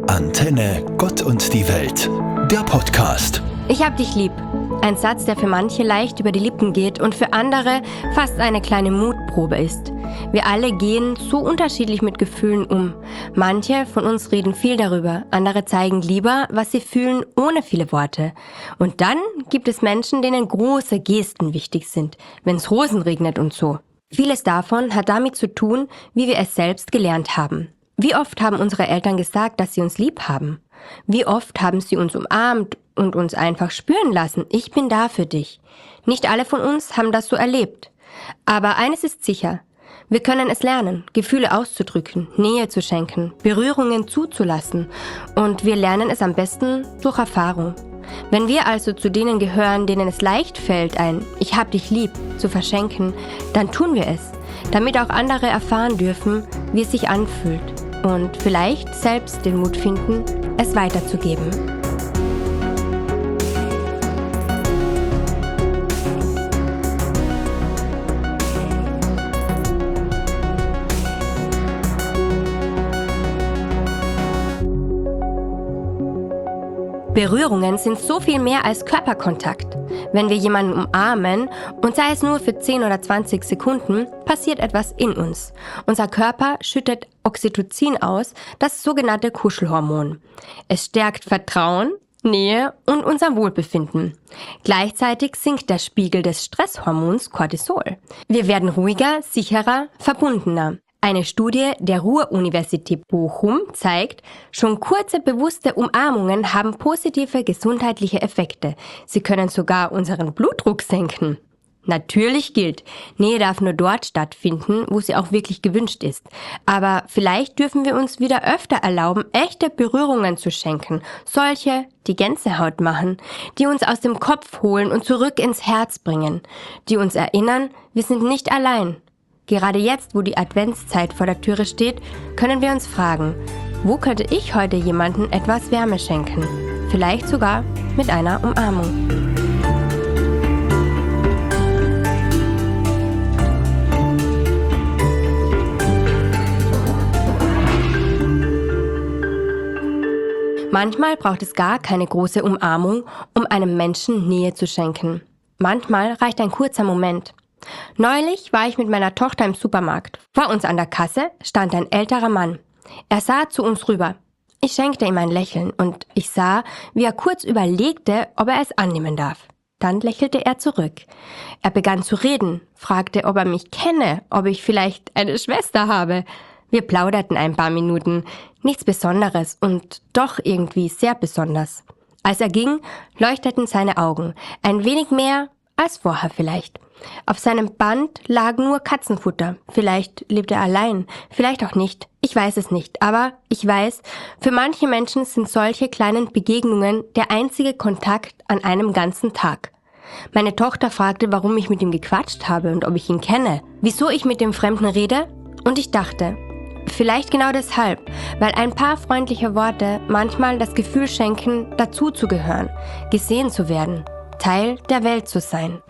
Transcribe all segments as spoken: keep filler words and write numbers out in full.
Antenne Gott und die Welt, der Podcast. Ich hab dich lieb. Ein Satz, der für manche leicht über die Lippen geht und für andere fast eine kleine Mutprobe ist. Wir alle gehen so unterschiedlich mit Gefühlen um. Manche von uns reden viel darüber, andere zeigen lieber, was sie fühlen, ohne viele Worte. Und dann gibt es Menschen, denen große Gesten wichtig sind, wenn es Rosen regnet und so. Vieles davon hat damit zu tun, wie wir es selbst gelernt haben. Wie oft haben unsere Eltern gesagt, dass sie uns lieb haben? Wie oft haben sie uns umarmt und uns einfach spüren lassen, ich bin da für dich. Nicht alle von uns haben das so erlebt. Aber eines ist sicher, wir können es lernen, Gefühle auszudrücken, Nähe zu schenken, Berührungen zuzulassen. Und wir lernen es am besten durch Erfahrung. Wenn wir also zu denen gehören, denen es leicht fällt, ein Ich hab dich lieb zu verschenken, dann tun wir es, damit auch andere erfahren dürfen, wie es sich anfühlt. Und vielleicht selbst den Mut finden, es weiterzugeben. Berührungen sind so viel mehr als Körperkontakt. Wenn wir jemanden umarmen, und sei es nur für zehn oder zwanzig Sekunden, passiert etwas in uns. Unser Körper schüttet Oxytocin aus, das sogenannte Kuschelhormon. Es stärkt Vertrauen, Nähe und unser Wohlbefinden. Gleichzeitig sinkt der Spiegel des Stresshormons Cortisol. Wir werden ruhiger, sicherer, verbundener. Eine Studie der Ruhr-Universität Bochum zeigt, schon kurze bewusste Umarmungen haben positive gesundheitliche Effekte. Sie können sogar unseren Blutdruck senken. Natürlich gilt, Nähe darf nur dort stattfinden, wo sie auch wirklich gewünscht ist. Aber vielleicht dürfen wir uns wieder öfter erlauben, echte Berührungen zu schenken. Solche, die Gänsehaut machen, die uns aus dem Kopf holen und zurück ins Herz bringen. Die uns erinnern, wir sind nicht allein. Gerade jetzt, wo die Adventszeit vor der Türe steht, können wir uns fragen, wo könnte ich heute jemandem etwas Wärme schenken? Vielleicht sogar mit einer Umarmung. Manchmal braucht es gar keine große Umarmung, um einem Menschen Nähe zu schenken. Manchmal reicht ein kurzer Moment. Neulich war ich mit meiner Tochter im Supermarkt. Vor uns an der Kasse stand ein älterer Mann. Er sah zu uns rüber. Ich schenkte ihm ein Lächeln und ich sah, wie er kurz überlegte, ob er es annehmen darf. Dann lächelte er zurück. Er begann zu reden, fragte, ob er mich kenne, ob ich vielleicht eine Schwester habe. Wir plauderten ein paar Minuten. Nichts Besonderes und doch irgendwie sehr besonders. Als er ging, leuchteten seine Augen. Ein wenig mehr als vorher vielleicht. Auf seinem Band lag nur Katzenfutter. Vielleicht lebt er allein, vielleicht auch nicht. Ich weiß es nicht, aber ich weiß, für manche Menschen sind solche kleinen Begegnungen der einzige Kontakt an einem ganzen Tag. Meine Tochter fragte, warum ich mit ihm gequatscht habe und ob ich ihn kenne, wieso ich mit dem Fremden rede, und ich dachte, vielleicht genau deshalb, weil ein paar freundliche Worte manchmal das Gefühl schenken, dazuzugehören, gesehen zu werden, Teil der Welt zu sein.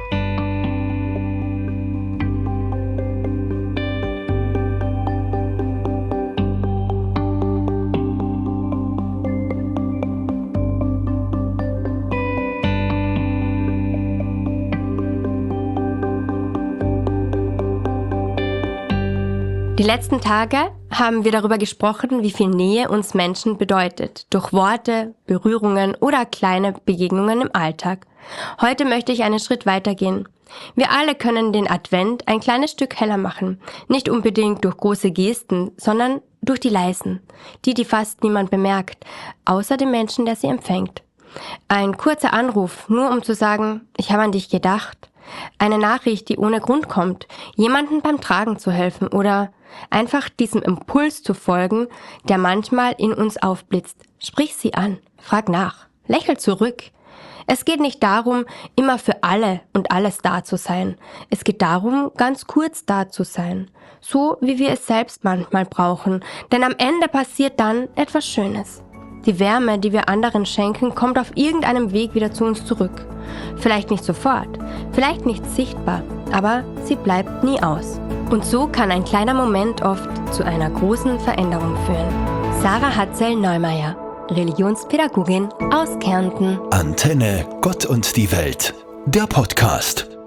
Die letzten Tage haben wir darüber gesprochen, wie viel Nähe uns Menschen bedeutet, durch Worte, Berührungen oder kleine Begegnungen im Alltag. Heute möchte ich einen Schritt weitergehen. Wir alle können den Advent ein kleines Stück heller machen, nicht unbedingt durch große Gesten, sondern durch die leisen, die, die fast niemand bemerkt, außer dem Menschen, der sie empfängt. Ein kurzer Anruf, nur um zu sagen, ich habe an dich gedacht. Eine Nachricht, die ohne Grund kommt, jemandem beim Tragen zu helfen oder einfach diesem Impuls zu folgen, der manchmal in uns aufblitzt. Sprich sie an, frag nach, lächel zurück. Es geht nicht darum, immer für alle und alles da zu sein. Es geht darum, ganz kurz da zu sein, so wie wir es selbst manchmal brauchen, denn am Ende passiert dann etwas Schönes. Die Wärme, die wir anderen schenken, kommt auf irgendeinem Weg wieder zu uns zurück. Vielleicht nicht sofort, vielleicht nicht sichtbar, aber sie bleibt nie aus. Und so kann ein kleiner Moment oft zu einer großen Veränderung führen. Sarah Hatzel-Neumeier, Religionspädagogin aus Kärnten. Antenne Gott und die Welt, der Podcast.